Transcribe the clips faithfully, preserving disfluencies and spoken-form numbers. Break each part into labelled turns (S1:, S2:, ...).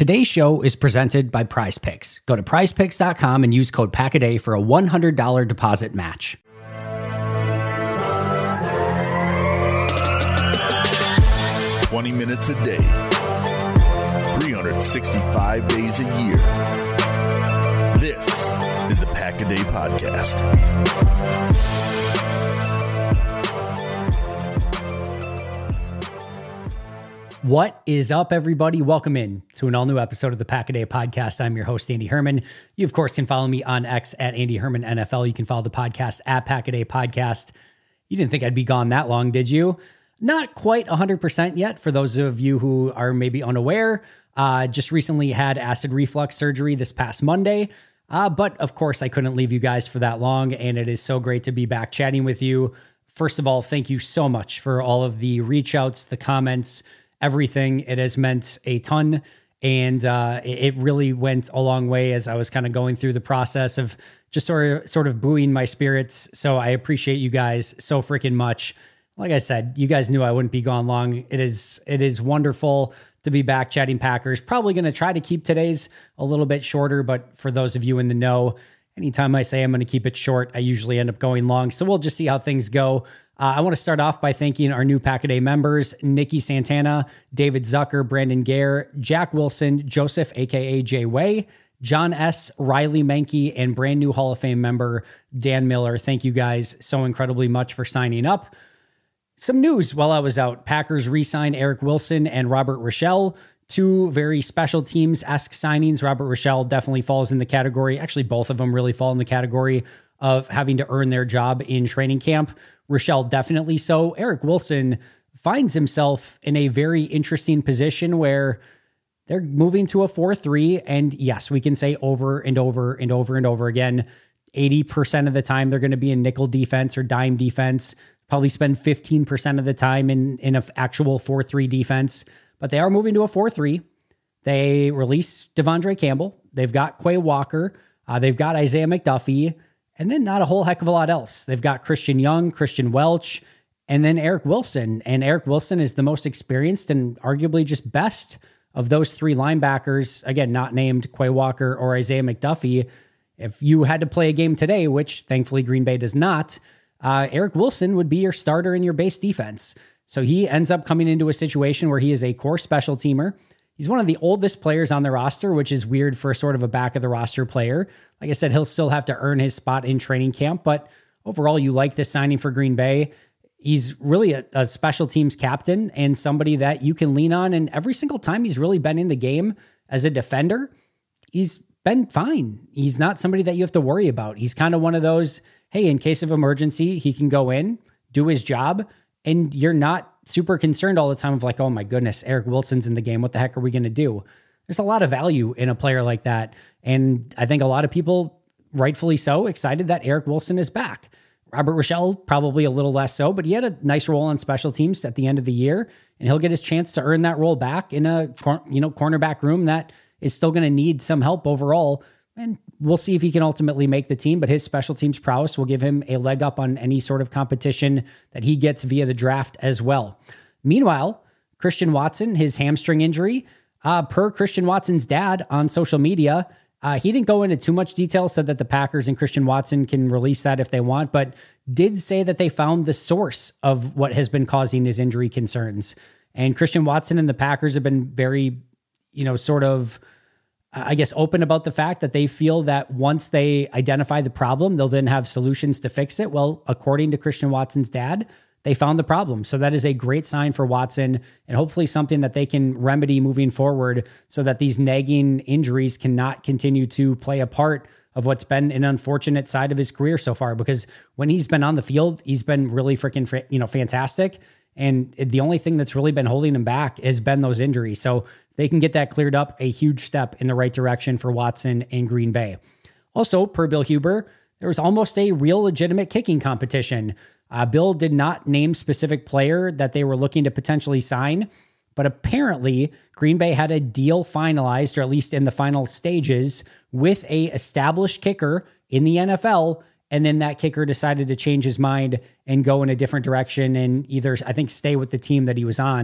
S1: Today's show is presented by Prize Picks. Go to prize picks dot com and use code PACKADAY for a one hundred dollars deposit match.
S2: twenty minutes a day, three hundred sixty-five days a year. This is the Pack a Day Podcast.
S1: What is up, everybody? Welcome in to an all-new episode of the Pack a Day Podcast. I'm your host, Andy Herman. You, of course, can follow me on X at Andy Herman N F L. You can follow the podcast at Pack a Day Podcast. You didn't think I'd be gone that long, did you? Not quite one hundred percent yet. For those of you who are maybe unaware, uh, just recently had acid reflux surgery this past Monday. Uh, but, of course, I couldn't leave you guys for that long, and it is so great to be back chatting with you. First of all, thank you so much for all of the reach outs, the comments, everything. It has meant a ton, and uh, it really went a long way as I was kind of going through the process of just sort of, sort of buoying my spirits. So I appreciate you guys so freaking much. Like I said, you guys knew I wouldn't be gone long. It is it is wonderful to be back chatting Packers. Probably going to try to keep today's a little bit shorter, but for those of you in the know, anytime I say I'm going to keep it short, I usually end up going long. So we'll just see how things go. Uh, I want to start off by thanking our new Pack-A-Day members, Nikki Santana, David Zucker, Brandon Gare, Jack Wilson, Joseph, a k a. Jay Way, John S., Riley Mankey, and brand new Hall of Fame member, Dan Miller. Thank you guys so incredibly much for signing up. Some news while I was out. Packers re-signed Eric Wilson and Robert Rochelle, two very special teams-esque signings. Robert Rochelle definitely falls in the category. Actually, both of them really fall in the category of having to earn their job in training camp. Rochelle definitely so. Eric Wilson finds himself in a very interesting position where they're moving to a four three. And yes, we can say over and over and over and over again, eighty percent of the time they're going to be in nickel defense or dime defense. Probably spend fifteen percent of the time in, in an actual four three defense. But they are moving to a four three. They release Devondre Campbell. They've got Quay Walker. Uh, they've got Isaiah McDuffie. And then not a whole heck of a lot else. They've got Christian Young, Christian Welch, and then Eric Wilson. And Eric Wilson is the most experienced and arguably just best of those three linebackers. Again, not named Quay Walker or Isaiah McDuffie. If you had to play a game today, which thankfully Green Bay does not, uh, Eric Wilson would be your starter in your base defense. So he ends up coming into a situation where he is a core special teamer. He's one of the oldest players on the roster, which is weird for sort of a back of the roster player. Like I said, he'll still have to earn his spot in training camp, but overall, you like this signing for Green Bay. He's really a, a special teams captain and somebody that you can lean on. And every single time he's really been in the game as a defender, he's been fine. He's not somebody that you have to worry about. He's kind of one of those, hey, in case of emergency, he can go in, do his job, and you're not super concerned all the time of like, oh my goodness, Eric Wilson's in the game. What the heck are we going to do? There's a lot of value in a player like that. And I think a lot of people, rightfully so, excited that Eric Wilson is back. Robert Rochelle, probably a little less so, but he had a nice role on special teams at the end of the year, and he'll get his chance to earn that role back in a you know cornerback room that is still going to need some help overall. And we'll see if he can ultimately make the team, but his special teams prowess will give him a leg up on any sort of competition that he gets via the draft as well. Meanwhile, Christian Watson, his hamstring injury, uh, per Christian Watson's dad on social media, uh, he didn't go into too much detail, said that the Packers and Christian Watson can release that if they want, but did say that they found the source of what has been causing his injury concerns. And Christian Watson and the Packers have been very, you know, sort of, I guess, open about the fact that they feel that once they identify the problem, they'll then have solutions to fix it. Well, according to Christian Watson's dad, they found the problem. So that is a great sign for Watson and hopefully something that they can remedy moving forward so that these nagging injuries cannot continue to play a part of what's been an unfortunate side of his career so far. Because when he's been on the field, he's been really freaking, you know, fantastic. And the only thing that's really been holding him back has been those injuries. So they can get that cleared up, a huge step in the right direction for Watson and Green Bay. Also, per Bill Huber, there was almost a real legitimate kicking competition. Uh, Bill did not name specific player that they were looking to potentially sign, but apparently Green Bay had a deal finalized, or at least in the final stages, with a established kicker in the N F L. And then that kicker decided to change his mind and go in a different direction and either, I think, stay with the team that he was on.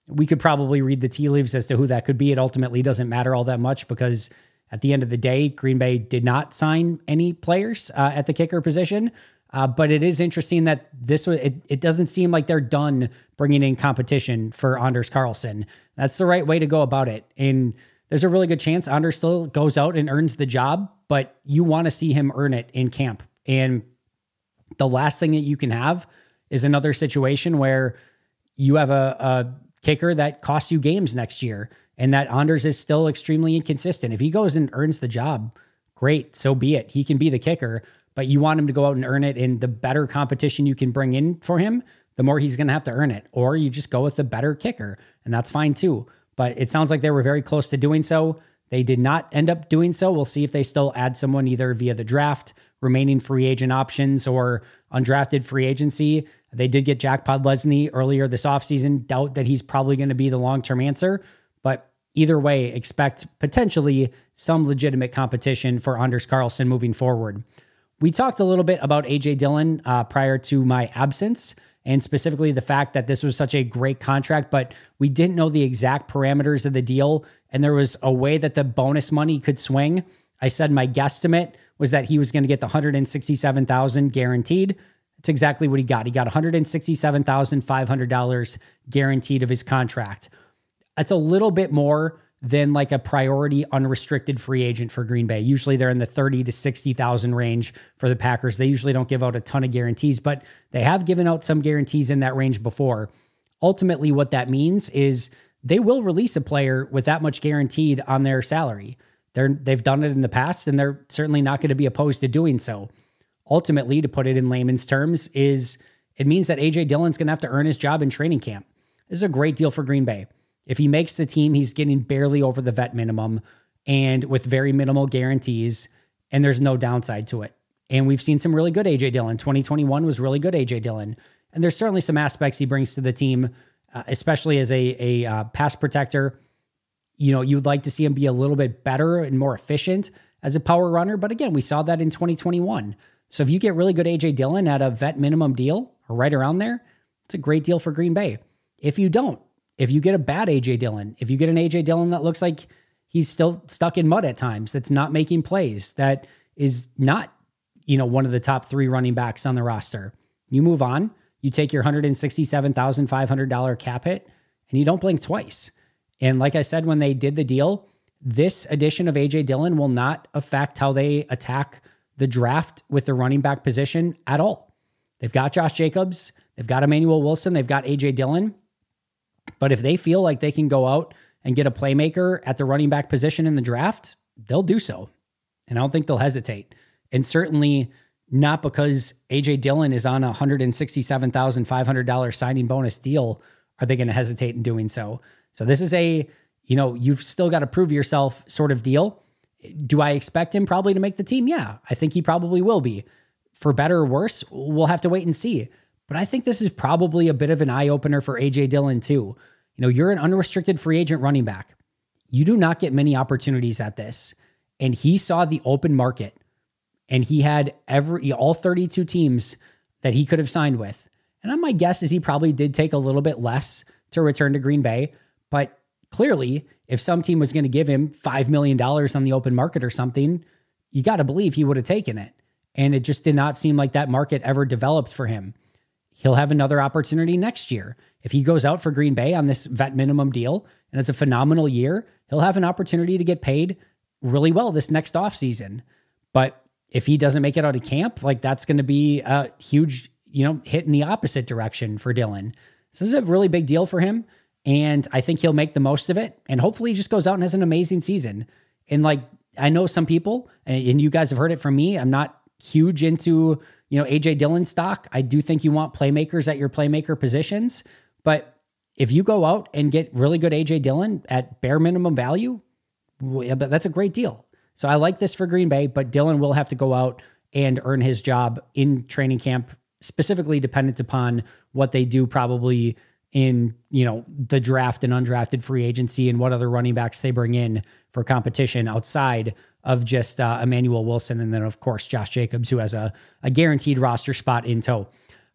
S1: We could probably read the tea leaves as to who that could be. It ultimately doesn't matter all that much because at the end of the day, Green Bay did not sign any players uh, at the kicker position. Uh, but it is interesting that this was, it, it doesn't seem like they're done bringing in competition for Anders Carlson. That's the right way to go about it. And there's a really good chance Anders still goes out and earns the job, but you want to see him earn it in camp. And the last thing that you can have is another situation where you have a, a kicker that costs you games next year and that Anders is still extremely inconsistent. If he goes and earns the job, great, so be it. He can be the kicker, but you want him to go out and earn it. And the better competition you can bring in for him, the more he's going to have to earn it. Or you just go with the better kicker, and that's fine too. But it sounds like they were very close to doing so. They did not end up doing so. We'll see if they still add someone either via the draft, remaining free agent options, or undrafted free agency. They did get Jack Podlesny earlier this offseason. Doubt that he's probably going to be the long-term answer. But either way, expect potentially some legitimate competition for Anders Carlson moving forward. We talked a little bit about A J Dillon uh, prior to my absence, and specifically the fact that this was such a great contract, but we didn't know the exact parameters of the deal, and there was a way that the bonus money could swing. I said my guesstimate was that he was going to get the one hundred sixty-seven thousand dollars guaranteed. That's exactly what he got. He got one hundred sixty-seven thousand five hundred dollars guaranteed of his contract. That's a little bit more than like a priority unrestricted free agent for Green Bay. Usually they're in the thirty to sixty thousand range for the Packers. They usually don't give out a ton of guarantees, but they have given out some guarantees in that range before. Ultimately, what that means is they will release a player with that much guaranteed on their salary. They're, they've done it in the past, and they're certainly not going to be opposed to doing so. Ultimately, to put it in layman's terms, is it means that A J Dillon's going to have to earn his job in training camp. This is a great deal for Green Bay. If he makes the team, he's getting barely over the vet minimum and with very minimal guarantees, and there's no downside to it. And we've seen some really good A J Dillon. twenty twenty-one was really good A J Dillon. And there's certainly some aspects he brings to the team, uh, especially as a, a uh, pass protector. You know, you'd like to see him be a little bit better and more efficient as a power runner. But again, we saw that in twenty twenty-one. So if you get really good A J Dillon at a vet minimum deal or right around there, it's a great deal for Green Bay. If you don't, if you get a bad A J Dillon, if you get an A J Dillon that looks like he's still stuck in mud at times, that's not making plays, that is not, you know, one of the top three running backs on the roster, you move on, you take your one hundred sixty-seven thousand five hundred dollars cap hit, and you don't blink twice. And like I said, when they did the deal, this addition of A J Dillon will not affect how they attack the draft with the running back position at all. They've got Josh Jacobs, they've got Emmanuel Wilson, they've got A J Dillon. But if they feel like they can go out and get a playmaker at the running back position in the draft, they'll do so. And I don't think they'll hesitate. And certainly not because A J Dillon is on a one hundred sixty-seven thousand five hundred dollars signing bonus deal are they going to hesitate in doing so. So this is a, you know, you've still got to prove yourself sort of deal. Do I expect him probably to make the team? Yeah, I think he probably will be. For better or worse, we'll have to wait and see. But I think this is probably a bit of an eye-opener for A J Dillon too. You know, you're an unrestricted free agent running back. You do not get many opportunities at this. And he saw the open market. And he had every all thirty-two teams that he could have signed with. And my guess is he probably did take a little bit less to return to Green Bay. But clearly, if some team was going to give him five million dollars on the open market or something, you got to believe he would have taken it. And it just did not seem like that market ever developed for him. He'll have another opportunity next year. If he goes out for Green Bay on this vet minimum deal and it's a phenomenal year, he'll have an opportunity to get paid really well this next offseason. But if he doesn't make it out of camp, like that's going to be a huge, you know, hit in the opposite direction for Dillon. So this is a really big deal for him. And I think he'll make the most of it. And hopefully he just goes out and has an amazing season. And like, I know some people, and you guys have heard it from me, I'm not huge into, you know, A J Dillon stock. I do think you want playmakers at your playmaker positions. But if you go out and get really good A J Dillon at bare minimum value, that's a great deal. So I like this for Green Bay, but Dillon will have to go out and earn his job in training camp, specifically dependent upon what they do probably in, you know, the draft and undrafted free agency and what other running backs they bring in for competition outside of just uh, Emmanuel Wilson. And then of course, Josh Jacobs, who has a, a guaranteed roster spot in tow.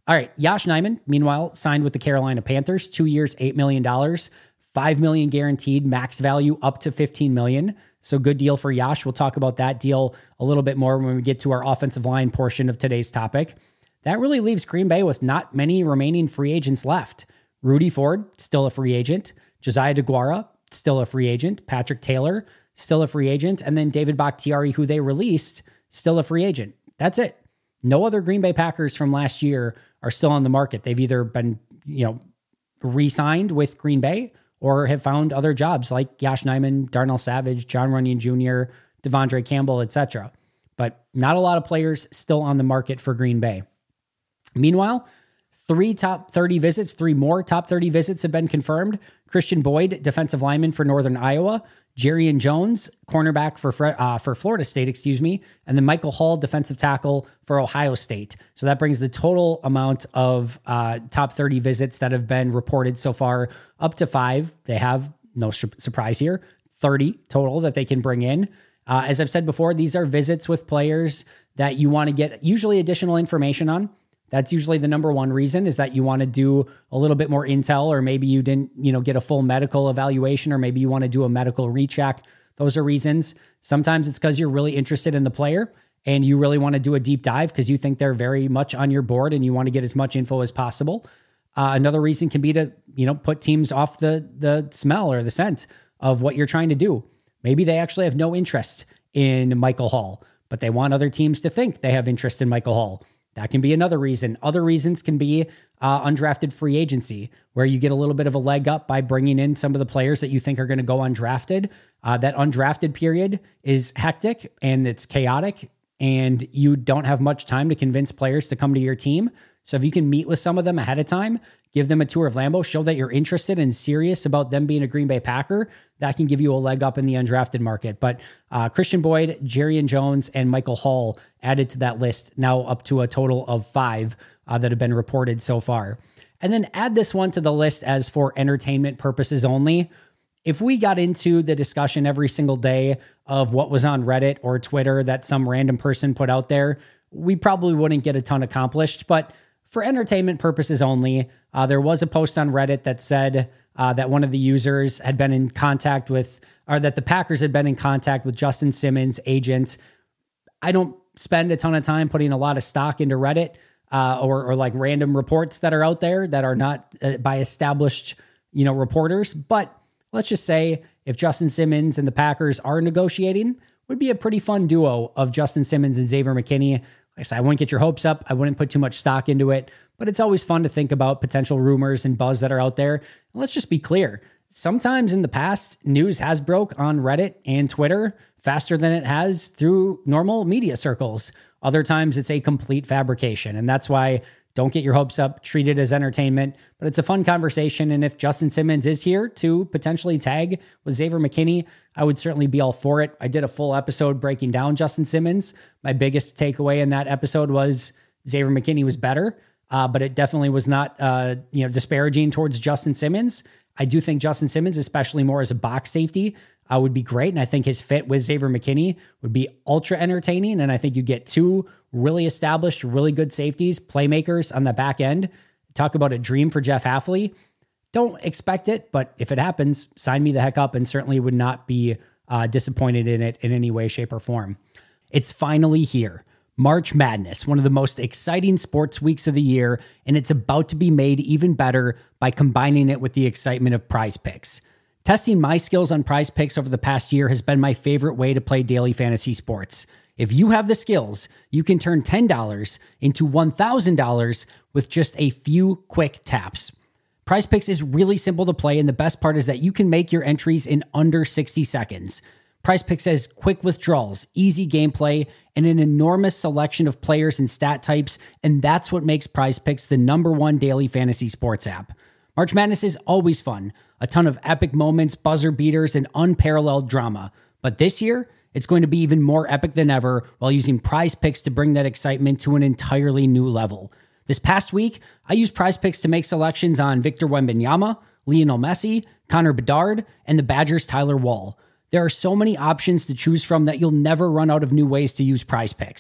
S1: All right, Josh Nijman, meanwhile, signed with the Carolina Panthers, two years, eight million dollars, five million dollars guaranteed, max value up to fifteen million dollars. So good deal for Josh. We'll talk about that deal a little bit more when we get to our offensive line portion of today's topic. That really leaves Green Bay with not many remaining free agents left. Rudy Ford, still a free agent. Josiah DeGuara, still a free agent. Patrick Taylor, still a free agent. And then David Bakhtiari, who they released, still a free agent. That's it. No other Green Bay Packers from last year are still on the market. They've either been, you know, re-signed with Green Bay or have found other jobs like Josh Nijman, Darnell Savage, John Runyon Junior, Devondre Campbell, et cetera. But not a lot of players still on the market for Green Bay. Meanwhile, three top thirty visits, three more top thirty visits have been confirmed. Christian Boyd, defensive lineman for Northern Iowa. Jarian Jones, cornerback for uh, for Florida State, excuse me. And then Michael Hall, defensive tackle for Ohio State. So that brings the total amount of uh, top thirty visits that have been reported so far up to five. They have, no su- surprise here, thirty total that they can bring in. Uh, as I've said before, these are visits with players that you want to get usually additional information on. That's usually the number one reason, is that you want to do a little bit more intel, or maybe you didn't, you know, get a full medical evaluation, or maybe you want to do a medical recheck. Those are reasons. Sometimes it's because you're really interested in the player and you really want to do a deep dive because you think they're very much on your board and you want to get as much info as possible. Uh, another reason can be to, you know, put teams off the the smell or the scent of what you're trying to do. Maybe they actually have no interest in Michael Hall, but they want other teams to think they have interest in Michael Hall. That can be another reason. Other reasons can be uh, undrafted free agency, where you get a little bit of a leg up by bringing in some of the players that you think are going to go undrafted. Uh, that undrafted period is hectic and it's chaotic, and you don't have much time to convince players to come to your team. So if you can meet with some of them ahead of time, give them a tour of Lambeau, show that you're interested and serious about them being a Green Bay Packer, that can give you a leg up in the undrafted market. But uh, Christian Boyd, Jarian Jones, and Michael Hall added to that list, now up to a total of five uh, that have been reported so far. And then add this one to the list as for entertainment purposes only. If we got into the discussion every single day of what was on Reddit or Twitter that some random person put out there, we probably wouldn't get a ton accomplished. But for entertainment purposes only, uh, there was a post on Reddit that said uh, that one of the users had been in contact with, or that the Packers had been in contact with Justin Simmons' agent. I don't spend a ton of time putting a lot of stock into Reddit uh, or, or like random reports that are out there that are not uh, by established, you know, reporters. But let's just say if Justin Simmons and the Packers are negotiating, would be a pretty fun duo of Justin Simmons and Xavier McKinney. Like I said, I wouldn't get your hopes up. I wouldn't put too much stock into it, but it's always fun to think about potential rumors and buzz that are out there. And let's just be clear. Sometimes in the past, news has broke on Reddit and Twitter faster than it has through normal media circles. Other times it's a complete fabrication. And that's why don't get your hopes up, treat it as entertainment, but it's a fun conversation. And if Justin Simmons is here to potentially tag with Xavier McKinney, I would certainly be all for it. I did a full episode breaking down Justin Simmons. My biggest takeaway in that episode was Xavier McKinney was better, uh, but it definitely was not uh, you know, disparaging towards Justin Simmons. I do think Justin Simmons, especially more as a box safety, uh, would be great. And I think his fit with Xavier McKinney would be ultra entertaining. And I think you get two really established, really good safeties, playmakers on the back end. Talk about a dream for Jeff Hafley. Don't expect it, but if it happens, sign me the heck up, and certainly would not be uh, disappointed in it in any way, shape, or form. It's finally here. March Madness, one of the most exciting sports weeks of the year, and it's about to be made even better by combining it with the excitement of Prize Picks. Testing my skills on Prize Picks over the past year has been my favorite way to play daily fantasy sports. If you have the skills, you can turn ten dollars into one thousand dollars with just a few quick taps. Prize Picks is really simple to play, and the best part is that you can make your entries in under sixty seconds. Prize Picks has quick withdrawals, easy gameplay, and an enormous selection of players and stat types, and that's what makes Prize Picks the number one daily fantasy sports app. March Madness is always fun, a ton of epic moments, buzzer beaters, and unparalleled drama. But this year, it's going to be even more epic than ever while using Prize Picks to bring that excitement to an entirely new level. This past week, I used Prize Picks to make selections on Victor Wembanyama, Lionel Messi, Connor Bedard, and the Badgers' Tyler Wall. There are so many options to choose from that you'll never run out of new ways to use Prize Picks.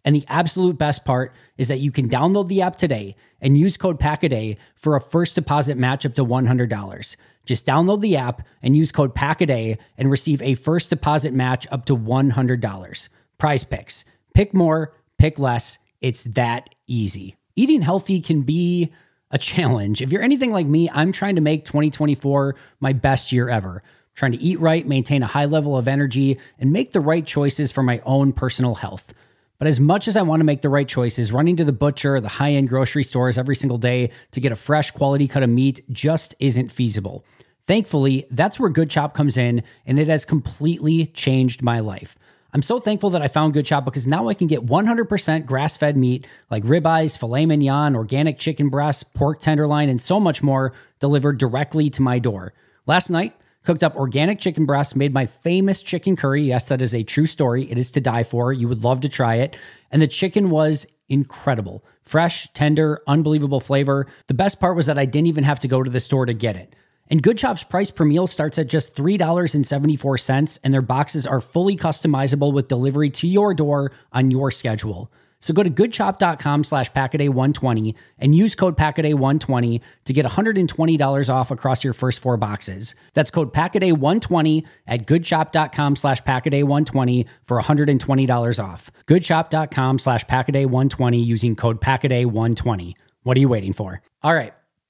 S1: And the absolute best part is that you can download the app today and use code PACKADAY for a first deposit match up to one hundred dollars. Just download the app and use code PACKADAY and receive a first deposit match up to one hundred dollars. Prize Picks. Pick more, pick less. It's that easy. Eating healthy can be a challenge. If you're anything like me, I'm trying to make twenty twenty-four my best year ever. Trying to eat right, maintain a high level of energy, and make the right choices for my own personal health. But as much as I want to make the right choices, running to the butcher or the high-end grocery stores every single day to get a fresh quality cut of meat just isn't feasible. Thankfully, that's where Good Chop comes in, and it has completely changed my life. I'm so thankful that I found Good Chop because now I can get one hundred percent grass-fed meat like ribeyes, filet mignon, organic chicken breasts, pork tenderloin, and so much more delivered directly to my door. Last night, cooked up organic chicken breasts, made my famous chicken curry. Yes, that is a true story. It is to die for. You would love to try it. And the chicken was incredible. Fresh, tender, unbelievable flavor. The best part was that I didn't even have to go to the store to get it. And Good Chop's price per meal starts at just three dollars and seventy-four cents, and their boxes are fully customizable with delivery to your door on your schedule. So go to goodchop.com slash packaday 120 and use code packaday 120 to get one hundred twenty dollars off across your first four boxes. That's code packaday 120 at goodchop.com slash packaday 120 for one hundred twenty dollars off. goodchop.com slash packaday 120 using code packaday 120. What are you waiting for? All right.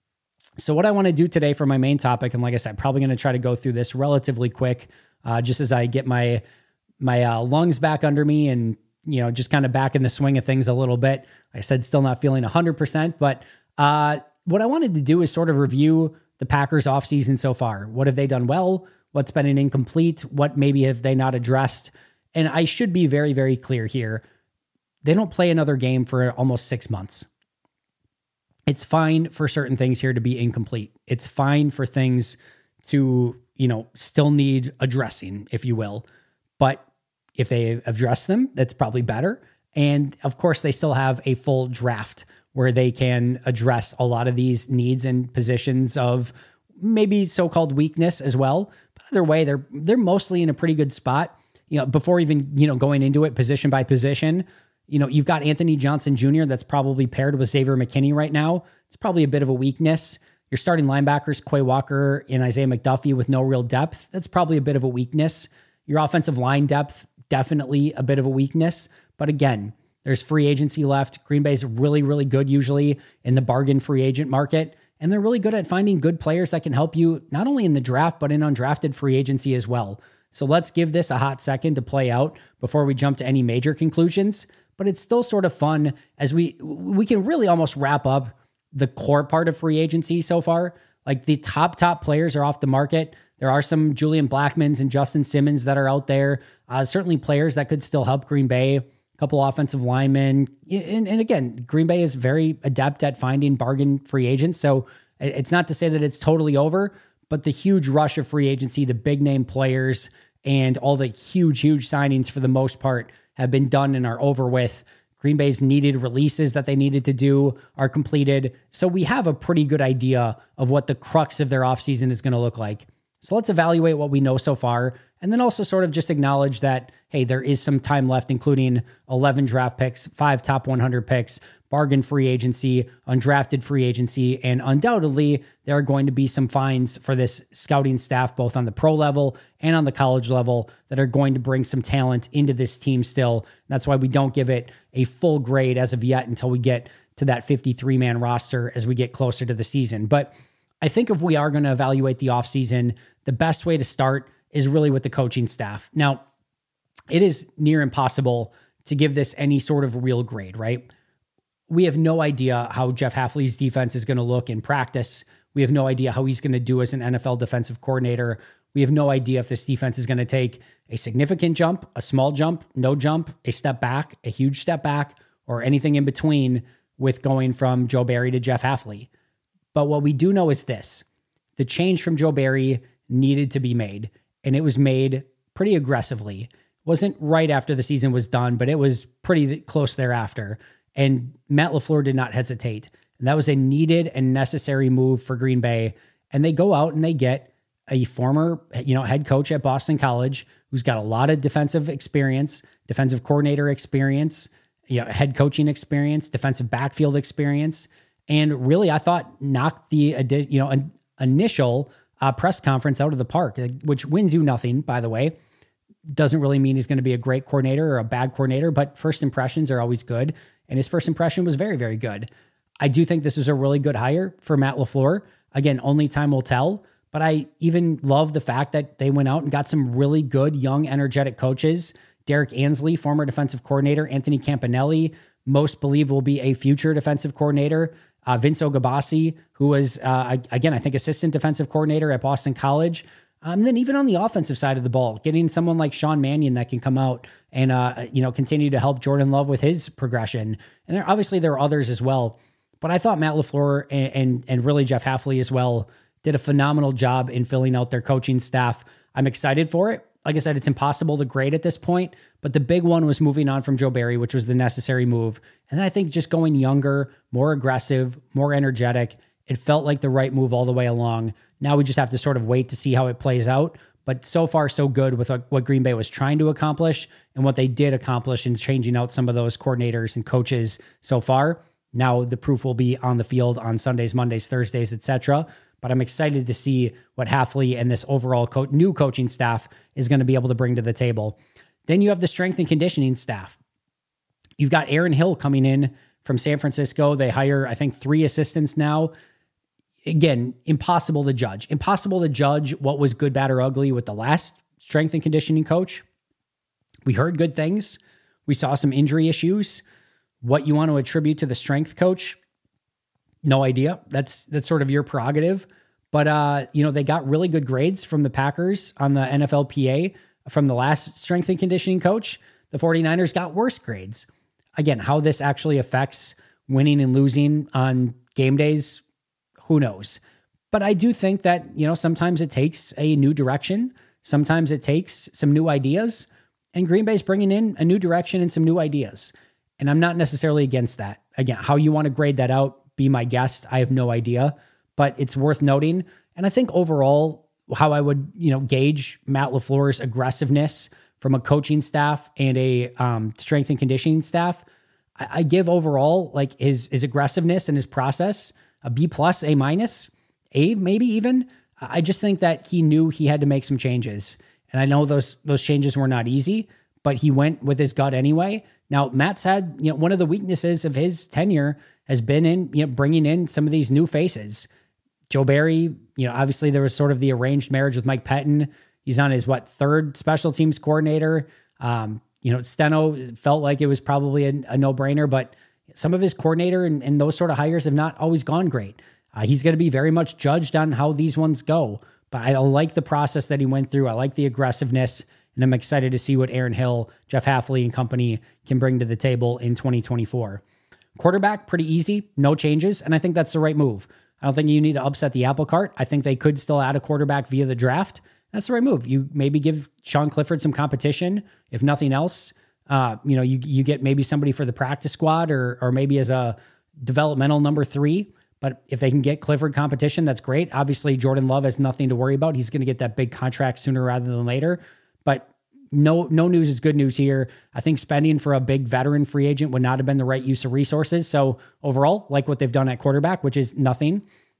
S1: So what I want to do today for my main topic, and like I said, probably going to try to go through this relatively quick, uh, just as I get my my uh, lungs back under me and, you know, just kind of back in the swing of things a little bit. Like I said, still not feeling one hundred percent, but uh, what I wanted to do is sort of review the Packers offseason so far. What have they done well? What's been an incomplete? What maybe have they not addressed? And I should be very, very clear here. They don't play another game for almost six months. It's fine for certain things here to be incomplete. It's fine for things to, you know, still need addressing, if you will. But if they address them, that's probably better. And of course, they still have a full draft where they can address a lot of these needs and positions of maybe so-called weakness as well. But either way, they're they're mostly in a pretty good spot. You know, before even, you know, going into it position by position, you know, you've got Anthony Johnson Junior that's probably paired with Xavier McKinney right now. It's probably a bit of a weakness. You're starting linebackers, Quay Walker and Isaiah McDuffie with no real depth. That's probably a bit of a weakness. Your offensive line depth, definitely a bit of a weakness. But again, there's free agency left. Green Bay's really, really good usually in the bargain free agent market. And they're really good at finding good players that can help you not only in the draft, but in undrafted free agency as well. So let's give this a hot second to play out before we jump to any major conclusions. But it's still sort of fun as we we can really almost wrap up the core part of free agency so far. Like the top, top players are off the market. There are some Julian Blackmons and Justin Simmons that are out there. Uh, certainly players that could still help Green Bay. A couple offensive linemen. And, and again, Green Bay is very adept at finding bargain free agents. So it's not to say that it's totally over, but the huge rush of free agency, the big name players, and all the huge, huge signings for the most part have been done and are over with. Green Bay's needed releases that they needed to do are completed. So we have a pretty good idea of what the crux of their offseason is going to look like. So let's evaluate what we know so far, and then also sort of just acknowledge that, hey, there is some time left, including eleven draft picks, five top one hundred picks, bargain free agency, undrafted free agency, and undoubtedly there are going to be some fines for this scouting staff, both on the pro level and on the college level, that are going to bring some talent into this team still. And that's why we don't give it a full grade as of yet until we get to that fifty-three man roster as we get closer to the season. But I think if we are going to evaluate the offseason, the best way to start is really with the coaching staff. Now, it is near impossible to give this any sort of real grade, right? We have no idea how Jeff Hafley's defense is going to look in practice. We have no idea how he's going to do as an N F L defensive coordinator. We have no idea if this defense is going to take a significant jump, a small jump, no jump, a step back, a huge step back, or anything in between with going from Joe Barry to Jeff Hafley. But what we do know is this: the change from Joe Barry needed to be made, and it was made pretty aggressively. It wasn't right after the season was done, but it was pretty close thereafter. And Matt LaFleur did not hesitate. And that was a needed and necessary move for Green Bay. And they go out and they get a former, you know, head coach at Boston College who's got a lot of defensive experience, defensive coordinator experience, you know, head coaching experience, defensive backfield experience. And really, I thought knocked the, you know, an initial uh, press conference out of the park, which wins you nothing, by the way. Doesn't really mean he's going to be a great coordinator or a bad coordinator, but first impressions are always good. And his first impression was very, very good. I do think this is a really good hire for Matt LaFleur. Again, only time will tell, but I even love the fact that they went out and got some really good, young, energetic coaches. Derek Ansley, former defensive coordinator, Anthony Campanelli, most believe will be a future defensive coordinator. Uh, Vince Ogabasi, who was, uh, again, I think assistant defensive coordinator at Boston College. Um, then even on the offensive side of the ball, getting someone like Sean Mannion that can come out and, uh, you know, continue to help Jordan Love with his progression. And there, obviously there are others as well. But I thought Matt LaFleur and, and, and really Jeff Hafley as well did a phenomenal job in filling out their coaching staff. I'm excited for it. Like I said, it's impossible to grade at this point, but the big one was moving on from Joe Barry, which was the necessary move. And then I think just going younger, more aggressive, more energetic, it felt like the right move all the way along. Now we just have to sort of wait to see how it plays out. But so far, so good with what Green Bay was trying to accomplish and what they did accomplish in changing out some of those coordinators and coaches so far. Now the proof will be on the field on Sundays, Mondays, Thursdays, et cetera. But I'm excited to see what Hafley and this overall co- new coaching staff is going to be able to bring to the table. Then you have the strength and conditioning staff. You've got Aaron Hill coming in from San Francisco. They hire, I think, three assistants now. Again, impossible to judge. Impossible to judge what was good, bad, or ugly with the last strength and conditioning coach. We heard good things. We saw some injury issues. What you want to attribute to the strength coach, no idea. That's that's sort of your prerogative. But, uh, you know, they got really good grades from the Packers on the N F L P A from the last strength and conditioning coach. The 49ers got worse grades. Again, how this actually affects winning and losing on game days, who knows? But I do think that, you know, sometimes it takes a new direction. Sometimes it takes some new ideas. And Green Bay's bringing in a new direction and some new ideas. And I'm not necessarily against that. Again, how you want to grade that out, be my guest. I have no idea, but it's worth noting. And I think overall, how I would, you know, gauge Matt LaFleur's aggressiveness from a coaching staff and a um, strength and conditioning staff, I, I give overall like his his aggressiveness and his process a B plus, A minus, A maybe even. I just think that he knew he had to make some changes, and I know those those changes were not easy, but he went with his gut anyway. Now, Matt's had, you know, one of the weaknesses of his tenure has been in, you know, bringing in some of these new faces. Joe Barry, you know, obviously there was sort of the arranged marriage with Mike Pettin. He's on his, what, third special teams coordinator. Um, you know, Steno felt like it was probably a, a no-brainer, but some of his coordinator and, and those sort of hires have not always gone great. Uh, he's going to be very much judged on how these ones go. But I like the process that he went through. I like the aggressiveness. And I'm excited to see what Aaron Hill, Jeff Hafley, and company can bring to the table in twenty twenty-four. Quarterback, pretty easy, no changes, and I think that's the right move. I don't think you need to upset the apple cart. I think they could still add a quarterback via the draft. That's the right move. You maybe give Sean Clifford some competition, if nothing else. Uh, you know, you you get maybe somebody for the practice squad or or maybe as a developmental number three. But if they can get Clifford competition, that's great. Obviously, Jordan Love has nothing to worry about. He's going to get that big contract sooner rather than later. But no no news is good news here. I think spending for a big veteran free agent would not have been the right use of resources. So overall, like what they've done at quarterback, which is nothing.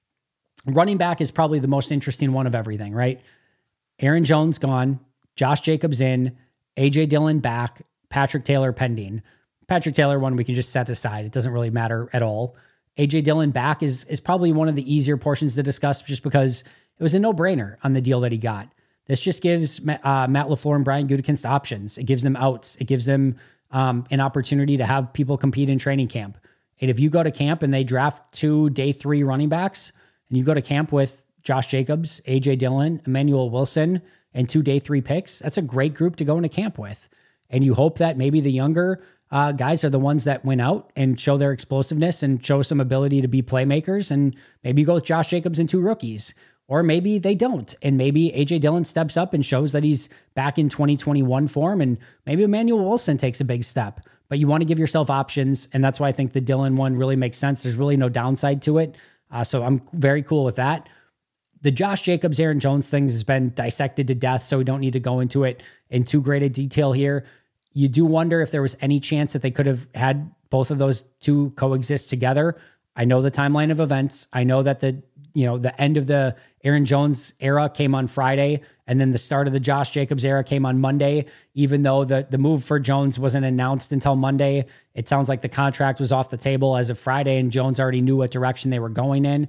S1: Running back is probably the most interesting one of everything, right? Aaron Jones gone, Josh Jacobs in, A J Dillon back, Patrick Taylor pending. Patrick Taylor one we can just set aside. It doesn't really matter at all. A J Dillon back is is probably one of the easier portions to discuss just because it was a no-brainer on the deal that he got. This just gives uh, Matt LaFleur and Brian Gutekunst options. It gives them outs. It gives them um, an opportunity to have people compete in training camp. And if you go to camp and they draft two day three running backs, and you go to camp with Josh Jacobs, A J Dillon, Emmanuel Wilson, and two day three picks, that's a great group to go into camp with. And you hope that maybe the younger uh, guys are the ones that win out and show their explosiveness and show some ability to be playmakers. And maybe you go with Josh Jacobs and two rookies. Or maybe they don't. And maybe A J Dillon steps up and shows that he's back in twenty twenty-one form. And maybe Emmanuel Wilson takes a big step. But you want to give yourself options. And that's why I think the Dillon one really makes sense. There's really no downside to it. Uh, so I'm very cool with that. The Josh Jacobs, Aaron Jones things has been dissected to death. So we don't need to go into it in too great a detail here. You do wonder if there was any chance that they could have had both of those two coexist together. I know the timeline of events. I know that the, you know, the end of the Aaron Jones era came on Friday, and then the start of the Josh Jacobs era came on Monday. Even though the, the move for Jones wasn't announced until Monday, it sounds like the contract was off the table as of Friday, and Jones already knew what direction they were going in.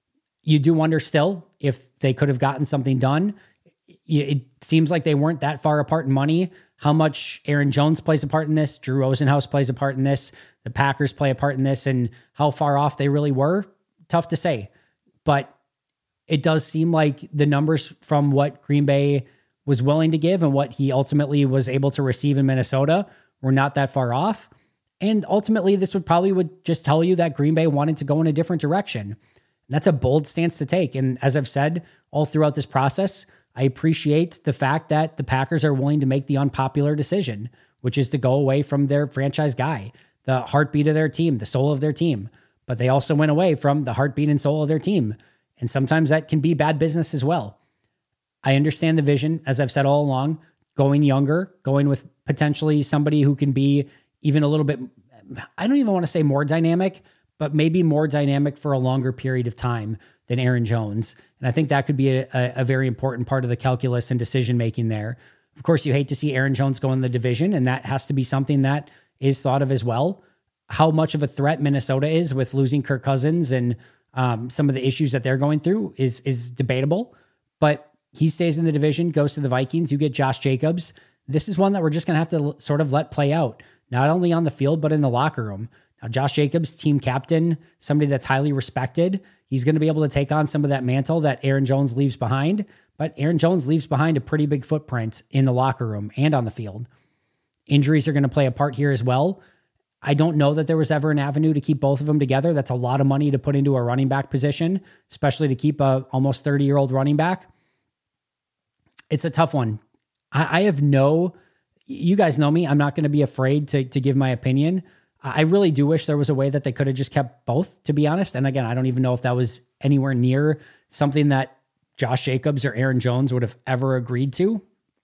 S1: You do wonder still if they could have gotten something done. It seems like they weren't that far apart in money. How much Aaron Jones plays a part in this, Drew Rosenhaus plays a part in this, the Packers play a part in this, and how far off they really were, tough to say. But it does seem like the numbers from what Green Bay was willing to give and what he ultimately was able to receive in Minnesota were not that far off. And ultimately, this would probably would just tell you that Green Bay wanted to go in a different direction. And that's a bold stance to take. And as I've said all throughout this process, I appreciate the fact that the Packers are willing to make the unpopular decision, which is to go away from their franchise guy, the heartbeat of their team, the soul of their team. But they also went away from the heartbeat and soul of their team. And sometimes that can be bad business as well. I understand the vision, as I've said all along, going younger, going with potentially somebody who can be even a little bit, I don't even want to say more dynamic, but maybe more dynamic for a longer period of time than Aaron Jones. And I think that could be a, a very important part of the calculus and decision-making there. Of course, you hate to see Aaron Jones go in the division, and that has to be something that is thought of as well. How much of a threat Minnesota is with losing Kirk Cousins and um, some of the issues that they're going through is, is debatable, but he stays in the division, goes to the Vikings. You get Josh Jacobs. This is one that we're just going to have to sort of let play out, not only on the field, but in the locker room. Now, Josh Jacobs, team captain, somebody that's highly respected. He's going to be able to take on some of that mantle that Aaron Jones leaves behind, but Aaron Jones leaves behind a pretty big footprint in the locker room and on the field. Injuries are going to play a part here as well. I don't know that there was ever an avenue to keep both of them together. That's a lot of money to put into a running back position, especially to keep a almost thirty-year-old running back. It's a tough one. I, I have no, you guys know me, I'm not going to be afraid to, to give my opinion. I really do wish there was a way that they could have just kept both, to be honest. And again, I don't even know if that was anywhere near something that Josh Jacobs or Aaron Jones would have ever agreed to.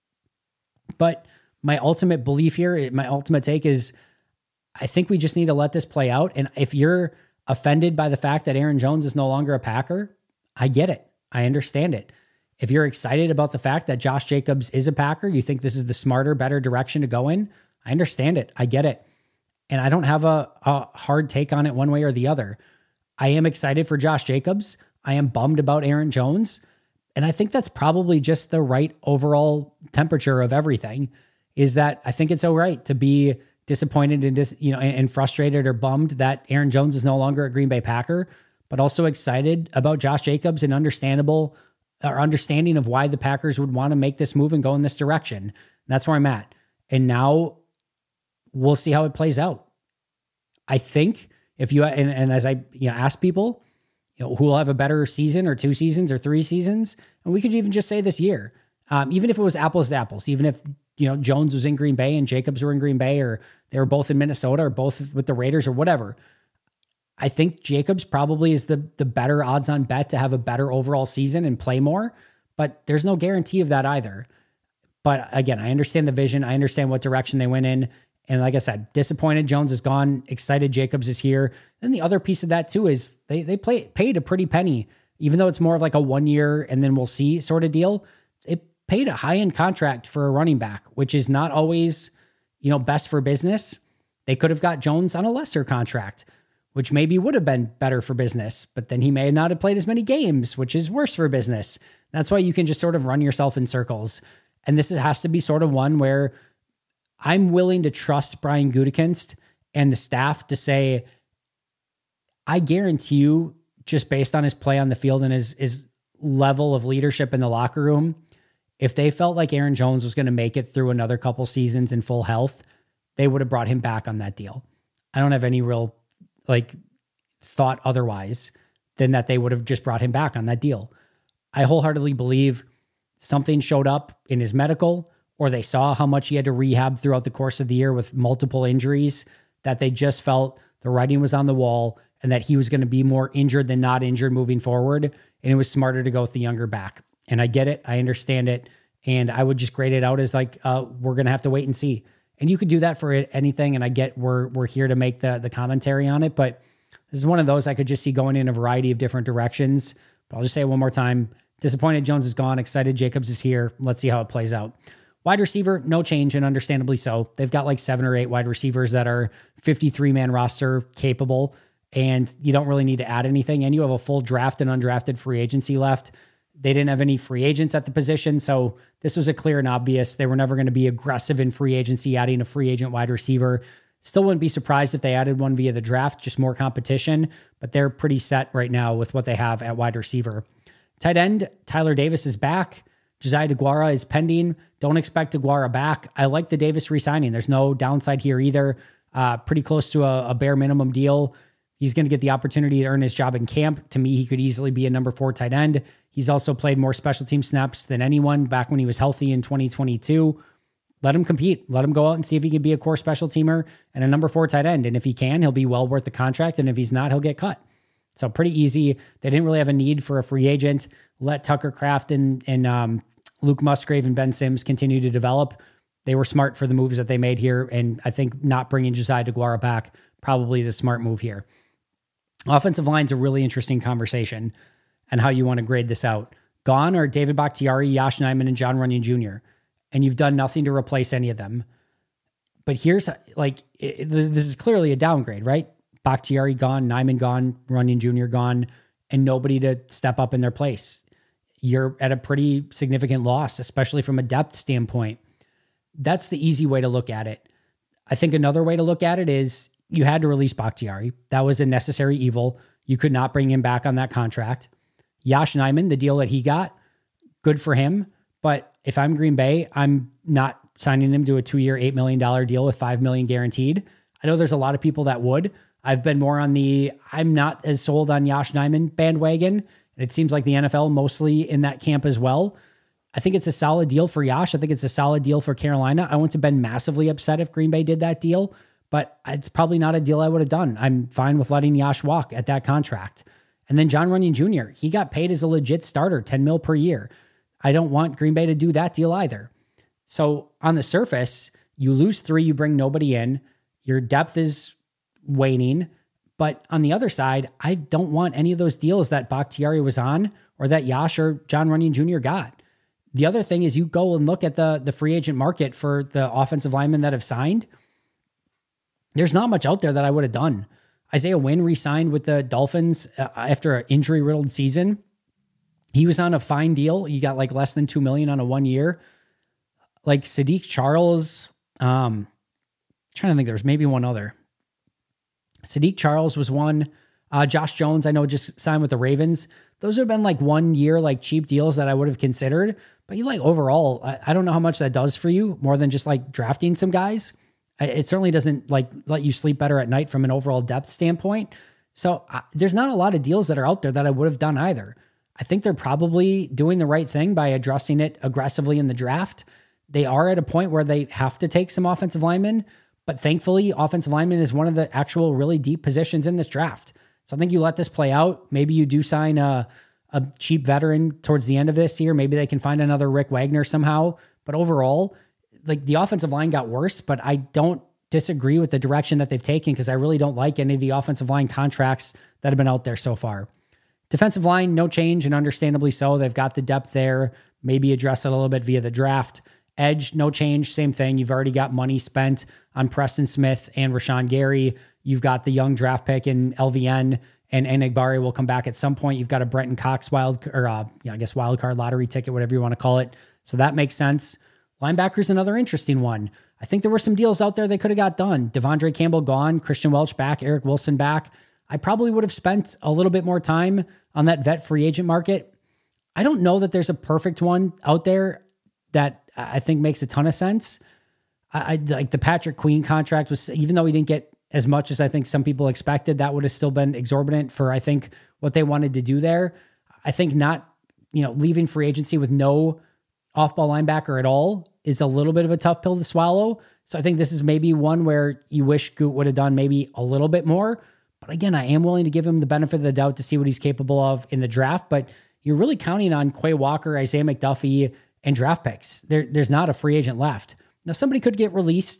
S1: But my ultimate belief here, my ultimate take is, I think we just need to let this play out. And if you're offended by the fact that Aaron Jones is no longer a Packer, I get it. I understand it. If you're excited about the fact that Josh Jacobs is a Packer, you think this is the smarter, better direction to go in, I understand it. I get it. And I don't have a, a hard take on it one way or the other. I am excited for Josh Jacobs. I am bummed about Aaron Jones. And I think that's probably just the right overall temperature of everything, is that I think it's all right to be disappointed and dis, you know, and, and frustrated or bummed that Aaron Jones is no longer a Green Bay Packer, but also excited about Josh Jacobs and understandable or understanding of why the Packers would want to make this move and go in this direction. And that's where I'm at. And now we'll see how it plays out. I think if you, and, and as I you know, ask people, you know, who will have a better season or two seasons or three seasons, and we could even just say this year, um, even if it was apples to apples, even if, you know, Jones was in Green Bay and Jacobs were in Green Bay, or they were both in Minnesota or both with the Raiders or whatever, I think Jacobs probably is the, the better odds on bet to have a better overall season and play more, but there's no guarantee of that either. But again, I understand the vision. I understand what direction they went in. And like I said, disappointed Jones is gone, excited Jacobs is here. And the other piece of that too is they they play, paid a pretty penny, even though it's more of like a one year and then we'll see sort of deal. It paid a high-end contract for a running back, which is not always, you know, best for business. They could have got Jones on a lesser contract, which maybe would have been better for business, but then he may not have played as many games, which is worse for business. That's why you can just sort of run yourself in circles. And this has to be sort of one where I'm willing to trust Brian Gutekunst and the staff to say, I guarantee you, just based on his play on the field and his, his level of leadership in the locker room, if they felt like Aaron Jones was going to make it through another couple seasons in full health, they would have brought him back on that deal. I don't have any real like thought otherwise than that they would have just brought him back on that deal. I wholeheartedly believe something showed up in his medical, or they saw how much he had to rehab throughout the course of the year with multiple injuries, that they just felt the writing was on the wall and that he was going to be more injured than not injured moving forward. And it was smarter to go with the younger back. And I get it. I understand it. And I would just grade it out as like, uh, we're going to have to wait and see. And you could do that for anything. And I get we're we're here to make the the commentary on it, but this is one of those I could just see going in a variety of different directions. But I'll just say it one more time. Disappointed Jones is gone. Excited Jacobs is here. Let's see how it plays out. Wide receiver, no change, and understandably so. They've got like seven or eight wide receivers that are fifty-three man roster capable, and you don't really need to add anything. And you have a full draft and undrafted free agency left. They didn't have any free agents at the position, so this was a clear and obvious. They were never going to be aggressive in free agency, adding a free agent wide receiver. Still wouldn't be surprised if they added one via the draft, just more competition, but they're pretty set right now with what they have at wide receiver. Tight end, Tyler Davis is back. Josiah DeGuara is pending. Don't expect DeGuara back. I like the Davis re-signing. There's no downside here either. Uh, pretty close to a, a bare minimum deal. He's going to get the opportunity to earn his job in camp. To me, he could easily be a number four tight end. He's also played more special team snaps than anyone back when he was healthy in twenty twenty-two. Let him compete. Let him go out and see if he can be a core special teamer and a number four tight end. And if he can, he'll be well worth the contract. And if he's not, he'll get cut. So pretty easy. They didn't really have a need for a free agent. Let Tucker Kraft and, and um, Luke Musgrave and Ben Sims continue to develop. They were smart for the moves that they made here. And I think not bringing Josiah DeGuara back, probably the smart move here. Offensive line's a really interesting conversation and how you want to grade this out. Gone are David Bakhtiari, Yosh Nijman, and Jon Runyan Junior And you've done nothing to replace any of them. But here's like, it, this is clearly a downgrade, right? Bakhtiari gone, Nijman gone, Runyan Junior gone, and nobody to step up in their place. You're at a pretty significant loss, especially from a depth standpoint. That's the easy way to look at it. I think another way to look at it is you had to release Bakhtiari. That was a necessary evil. You could not bring him back on that contract. Yosh Nijman, the deal that he got, good for him. But if I'm Green Bay, I'm not signing him to a two-year, eight million dollars deal with five million dollars guaranteed. I know there's a lot of people that would. I've been more on the, I'm not as sold on Yosh Nijman bandwagon. And it seems like the N F L mostly in that camp as well. I think it's a solid deal for Yosh. I think it's a solid deal for Carolina. I wouldn't have been massively upset if Green Bay did that deal, but it's probably not a deal I would have done. I'm fine with letting Yosh walk at that contract. And then Jon Runyan Junior, he got paid as a legit starter, ten mil per year. I don't want Green Bay to do that deal either. So on the surface, you lose three, you bring nobody in. Your depth is waning. But on the other side, I don't want any of those deals that Bakhtiari was on or that Yosh or Jon Runyan Junior got. The other thing is you go and look at the, the free agent market for the offensive linemen that have signed. There's not much out there that I would have done. Isaiah Wynn re-signed with the Dolphins uh, after an injury-riddled season. He was on a fine deal. He got like less than two million dollars on a one year. Like Sadiq Charles, um, trying to think, there was maybe one other. Sadiq Charles was one. Uh, Josh Jones, I know, just signed with the Ravens. Those have been like one year, like cheap deals that I would have considered. But you like overall, I, I don't know how much that does for you more than just like drafting some guys. It certainly doesn't like let you sleep better at night from an overall depth standpoint. So uh, there's not a lot of deals that are out there that I would have done either. I think they're probably doing the right thing by addressing it aggressively in the draft. They are at a point where they have to take some offensive linemen, but thankfully offensive lineman is one of the actual really deep positions in this draft. So I think you let this play out. Maybe you do sign a, a cheap veteran towards the end of this year. Maybe they can find another Rick Wagner somehow. But overall, like the offensive line got worse, but I don't disagree with the direction that they've taken because I really don't like any of the offensive line contracts that have been out there so far. Defensive line, no change, and understandably so. They've got the depth there. Maybe address it a little bit via the draft. Edge, no change, same thing. You've already got money spent on Preston Smith and Rashawn Gary. You've got the young draft pick in L V N, and Enagbare will come back at some point. You've got a Brenton Cox wild, or uh, yeah, I guess wild card lottery ticket, whatever you want to call it. So that makes sense. Linebacker's another interesting one. I think there were some deals out there they could have got done. Devondre Campbell gone, Christian Welch back, Eric Wilson back. I probably would have spent a little bit more time on that vet free agent market. I don't know that there's a perfect one out there that I think makes a ton of sense. I, I like the Patrick Queen contract was, even though he didn't get as much as I think some people expected, that would have still been exorbitant for, I think, what they wanted to do there. I think not, you know, leaving free agency with no off-ball linebacker at all is a little bit of a tough pill to swallow. So I think this is maybe one where you wish Goot would have done maybe a little bit more. But again, I am willing to give him the benefit of the doubt to see what he's capable of in the draft. But you're really counting on Quay Walker, Isaiah McDuffie, and draft picks. There, there's not a free agent left. Now, somebody could get released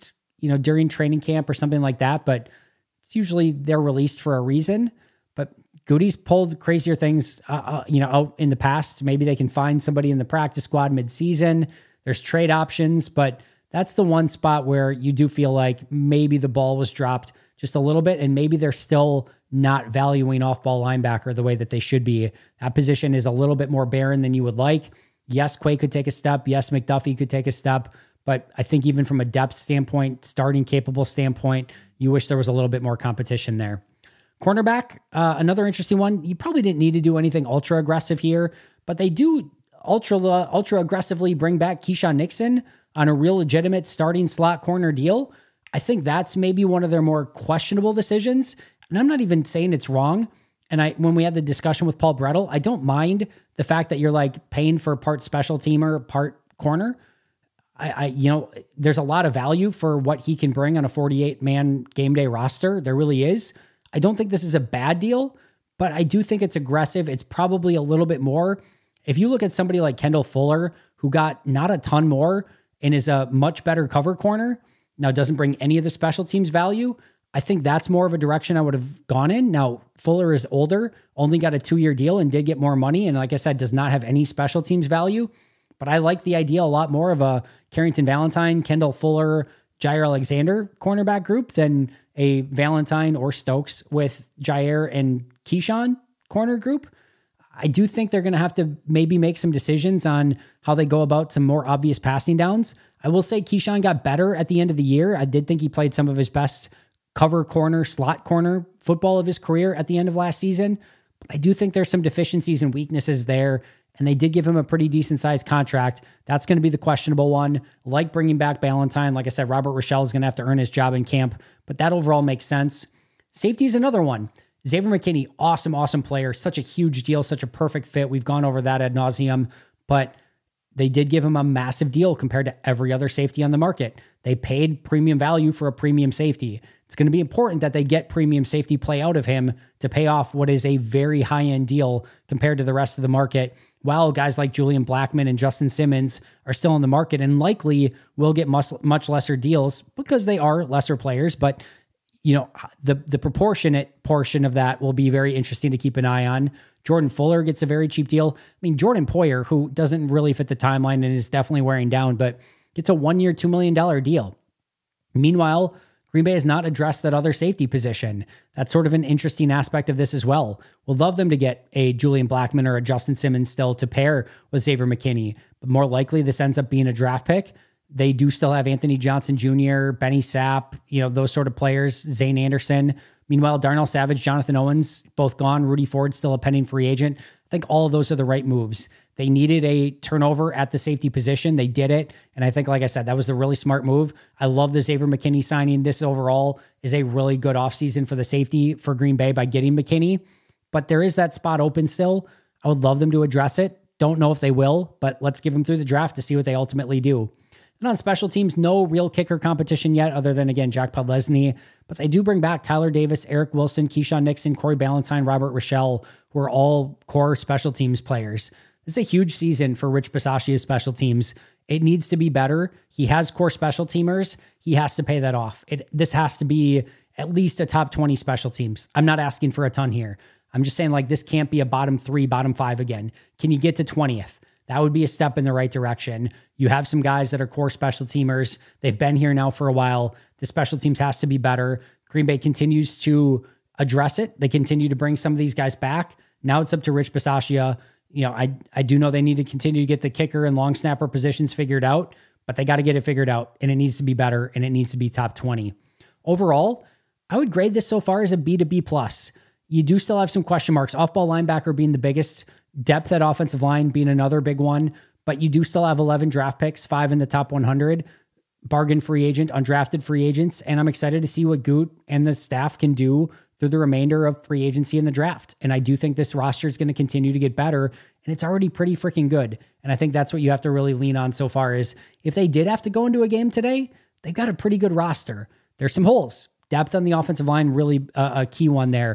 S1: you know, during training camp or something like that, but it's usually they're released for a reason. But Goody's pulled crazier things, uh, uh, you know, out in the past. Maybe they can find somebody in the practice squad mid-season. There's trade options, but that's the one spot where you do feel like maybe the ball was dropped just a little bit, and maybe they're still not valuing off-ball linebacker the way that they should be. That position is a little bit more barren than you would like. Yes, Quay could take a step. Yes, McDuffie could take a step. But I think even from a depth standpoint, starting capable standpoint, you wish there was a little bit more competition there. Cornerback, uh, another interesting one. You probably didn't need to do anything ultra aggressive here, but they do ultra ultra aggressively bring back Keyshawn Nixon on a real legitimate starting slot corner deal. I think that's maybe one of their more questionable decisions. And I'm not even saying it's wrong. And I, when we had the discussion with Paul Brettel, I don't mind the fact that you're like paying for part special teamer, part corner. I, I, you know, there's a lot of value for what he can bring on a forty-eight man game day roster. There really is. I don't think this is a bad deal, but I do think it's aggressive. It's probably a little bit more. If you look at somebody like Kendall Fuller, who got not a ton more and is a much better cover corner, now doesn't bring any of the special teams value, I think that's more of a direction I would have gone in. Now, Fuller is older, only got a two-year deal and did get more money, and like I said, does not have any special teams value. But I like the idea a lot more of a Carrington Valentine, Kendall Fuller, Jair Alexander cornerback group than a Valentine or Stokes with Jair and Keyshawn corner group. I do think they're going to have to maybe make some decisions on how they go about some more obvious passing downs. I will say Keyshawn got better at the end of the year. I did think he played some of his best cover corner, slot corner football of his career at the end of last season. But I do think there's some deficiencies and weaknesses there. And they did give him a pretty decent sized contract. That's going to be the questionable one. Like bringing back Ballantyne. Like I said, Robert Rochelle is going to have to earn his job in camp, but that overall makes sense. Safety is another one. Xavier McKinney, awesome, awesome player. Such a huge deal, such a perfect fit. We've gone over that ad nauseum, but they did give him a massive deal compared to every other safety on the market. They paid premium value for a premium safety. It's going to be important that they get premium safety play out of him to pay off what is a very high-end deal compared to the rest of the market, while guys like Julian Blackmon and Justin Simmons are still on the market and likely will get much, much lesser deals because they are lesser players. But, you know, the, the proportionate portion of that will be very interesting to keep an eye on. Jordan Fuller gets a very cheap deal. I mean, Jordan Poyer, who doesn't really fit the timeline and is definitely wearing down, but gets a one-year, two million dollars deal. Meanwhile, Green Bay has not addressed that other safety position. That's sort of an interesting aspect of this as well. We'll love them to get a Julian Blackmon or a Justin Simmons still to pair with Xavier McKinney, but more likely this ends up being a draft pick. They do still have Anthony Johnson Junior, Benny Sapp, you know, those sort of players, Zane Anderson. Meanwhile, Darnell Savage, Jonathan Owens, both gone. Rudy Ford still a pending free agent. I think all of those are the right moves. They needed a turnover at the safety position. They did it. And I think, like I said, that was the really smart move. I love the Xavier McKinney signing. This overall is a really good offseason for the safety for Green Bay by getting McKinney. But there is that spot open still. I would love them to address it. Don't know if they will, but let's give them through the draft to see what they ultimately do. And on special teams, no real kicker competition yet other than, again, Jack Podlesny. But they do bring back Tyler Davis, Eric Wilson, Keyshawn Nixon, Corey Ballantyne, Robert Rochelle, who are all core special teams players. This is a huge season for Rich Bisaccia's special teams. It needs to be better. He has core special teamers. He has to pay that off. It, this has to be at least a top twenty special teams. I'm not asking for a ton here. I'm just saying, like, this can't be a bottom three, bottom five again. Can you get to twentieth? That would be a step in the right direction. You have some guys that are core special teamers. They've been here now for a while. The special teams has to be better. Green Bay continues to address it. They continue to bring some of these guys back. Now it's up to Rich Bisaccia. You know, I I do know they need to continue to get the kicker and long snapper positions figured out, but they got to get it figured out, and it needs to be better, and it needs to be top twenty. Overall, I would grade this so far as a B to B plus. You do still have some question marks. Off-ball linebacker being the biggest, depth at offensive line being another big one, but you do still have eleven draft picks, five in the top one hundred, bargain free agent, undrafted free agents, and I'm excited to see what Goot and the staff can do through the remainder of free agency in the draft. And I do think this roster is going to continue to get better, and it's already pretty freaking good. And I think that's what you have to really lean on so far is if they did have to go into a game today, they've got a pretty good roster. There's some holes. Depth on the offensive line, really uh, a key one there.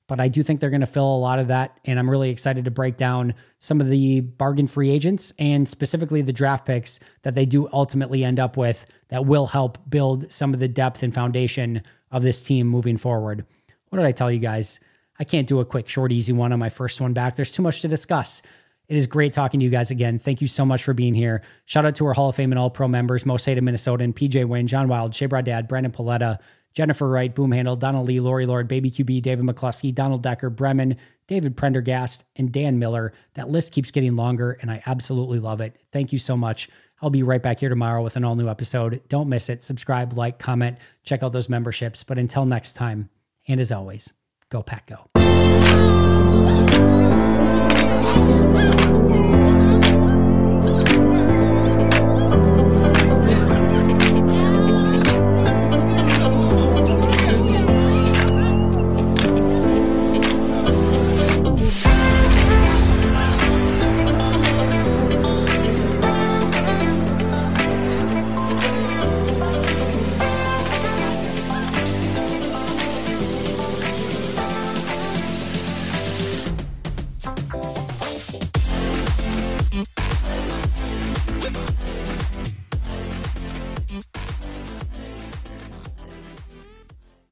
S1: but I do think they're going to fill a lot of that. And I'm really excited to break down some of the bargain free agents and specifically the draft picks that they do ultimately end up with that will help build some of the depth and foundation of this team moving forward. What did I tell you guys? I can't do a quick, short, easy one on my first one back. There's too much to discuss. It is great talking to you guys again. Thank you so much for being here. Shout out to our Hall of Fame and All-Pro members, Most Hated Minnesotan, P J Wynn, John Wild, Shea Broad Brandon Paletta, Jennifer Wright, Boom Handle, Donald Lee, Lori Lord, Baby Q B, David McCluskey, Donald Decker, Bremen, David Prendergast, and Dan Miller. That list keeps getting longer, and I absolutely love it. Thank you so much. I'll be right back here tomorrow with an all-new episode. Don't miss it. Subscribe, like, comment, check out those memberships. But until next time, and as always, go Pack Go.